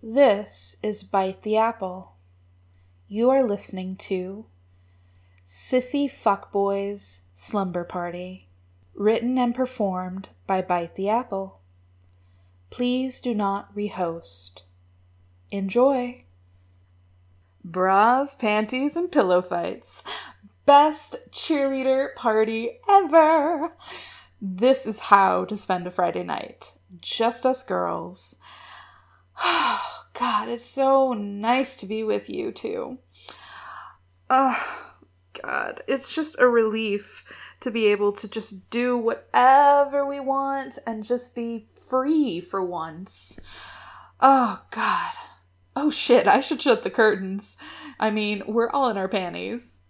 This is Bite the Apple. You are listening to Sissy Fuckboys Slumber Party, written and performed by Bite the Apple. Please do not rehost. Enjoy. Bras, panties, and pillow fights. Best cheerleader party ever. This is how to spend a Friday night. Just us girls. Oh, God, it's so nice to be with you two. Oh, God, it's just a relief to be able to just do whatever we want and just be free for once. Oh, God. Oh, shit, I should shut the curtains. I mean, we're all in our panties.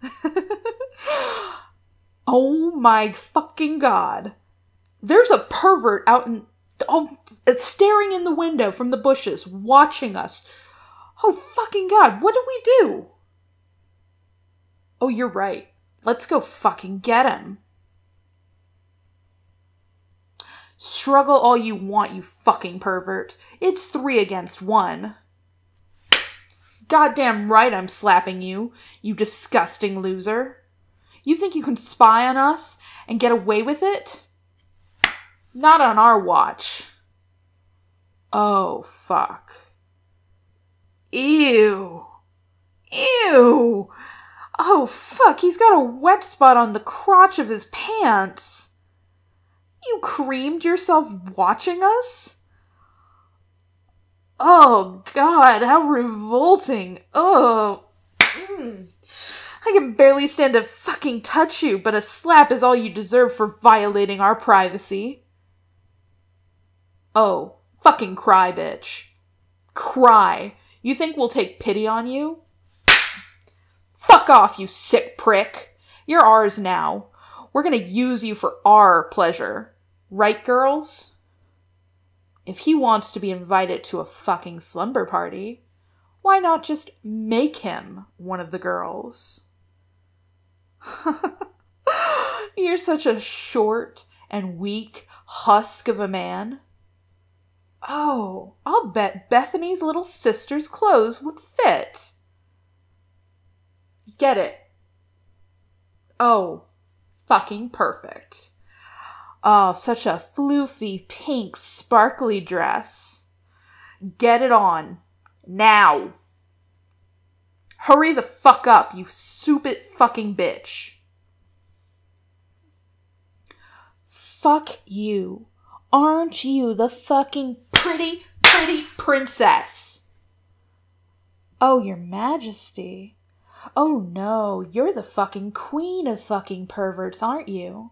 Oh, my fucking God. There's a pervert out in... it's staring in the window from the bushes, watching us. Oh, fucking God, what do we do? Oh, you're right. Let's go fucking get him. Struggle all you want, you fucking pervert. It's 3 against 1. Goddamn right I'm slapping you, you disgusting loser. You think you can spy on us and get away with it? Not on our watch. Oh, fuck. Ew. Ew. Oh, fuck, he's got a wet spot on the crotch of his pants. You creamed yourself watching us? Oh, God, how revolting. Oh. I can barely stand to fucking touch you, but a slap is all you deserve for violating our privacy. Oh, fucking cry, bitch. Cry. You think we'll take pity on you? Fuck off, you sick prick. You're ours now. We're gonna use you for our pleasure. Right, girls? If he wants to be invited to a fucking slumber party, why not just make him one of the girls? You're such a short and weak husk of a man. Oh, I'll bet Bethany's little sister's clothes would fit. Get it? Oh, fucking perfect. Oh, such a floofy, pink, sparkly dress. Get it on. Now. Hurry the fuck up, you stupid fucking bitch. Fuck you. Aren't you the fucking pretty princess? Oh, your majesty. Oh no, you're the fucking queen of fucking perverts, aren't you?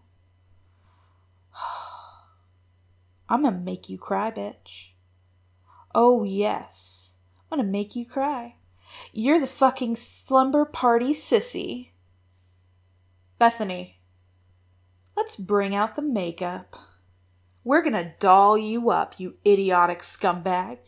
I'm gonna make you cry, bitch. Oh yes, I'm gonna make you cry. You're the fucking slumber party sissy. Bethany, let's bring out the makeup. We're gonna doll you up, you idiotic scumbag.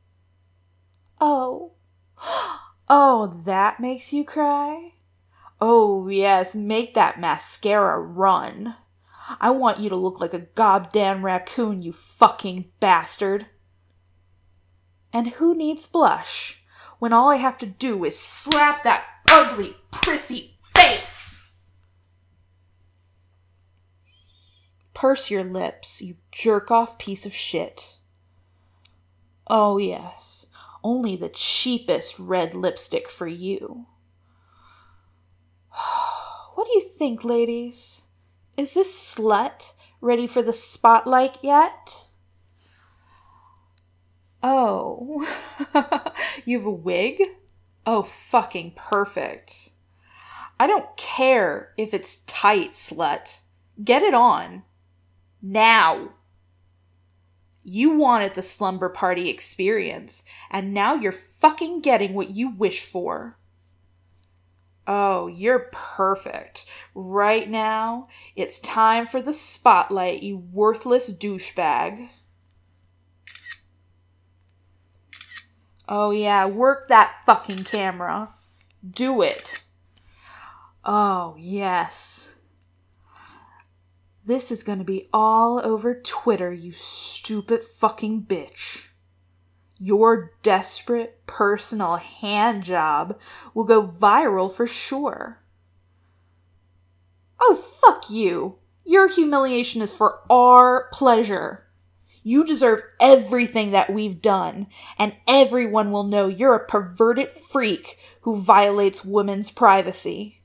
Oh. Oh, that makes you cry? Oh, yes, make that mascara run. I want you to look like a goddamn raccoon, you fucking bastard. And who needs blush when all I have to do is slap that ugly, prissy face? Purse your lips, you jerk-off piece of shit. Oh, yes, only the cheapest red lipstick for you. What do you think, ladies? Is this slut ready for the spotlight yet? Oh, you have a wig? Oh, fucking perfect. I don't care if it's tight, slut. Get it on. Now. You wanted the slumber party experience, and now you're fucking getting what you wish for. Oh, you're perfect. Right now, it's time for the spotlight, you worthless douchebag. Oh yeah, work that fucking camera. Do it. Oh, yes. This is gonna be all over Twitter, you stupid fucking bitch. Your desperate personal hand job will go viral for sure. Oh, fuck you. Your humiliation is for our pleasure. You deserve everything that we've done, and everyone will know you're a perverted freak who violates women's privacy.